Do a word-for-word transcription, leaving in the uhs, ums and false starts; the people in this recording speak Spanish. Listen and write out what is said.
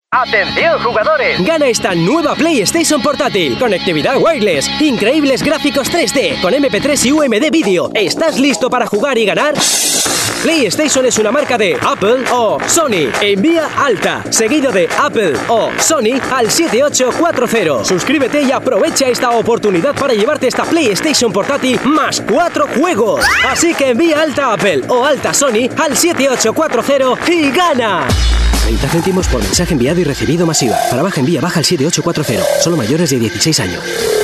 ¡Atención, jugadores! Gana esta nueva PlayStation portátil. Conectividad wireless, increíbles gráficos tres D, con eme pe tres y u eme de vídeo. ¿Estás listo para jugar y ganar? PlayStation es una marca de Apple o Sony. Envía alta, seguido de Apple o Sony al siete ocho cuatro cero. Suscríbete y aprovecha esta oportunidad para llevarte esta PlayStation portátil más cuatro juegos. Así que envía alta Apple o alta Sony al siete ocho cuatro cero y gana. treinta céntimos por mensaje enviado y recibido masiva. Para baja envía baja al siete ocho cuatro cero. Solo mayores de dieciséis años.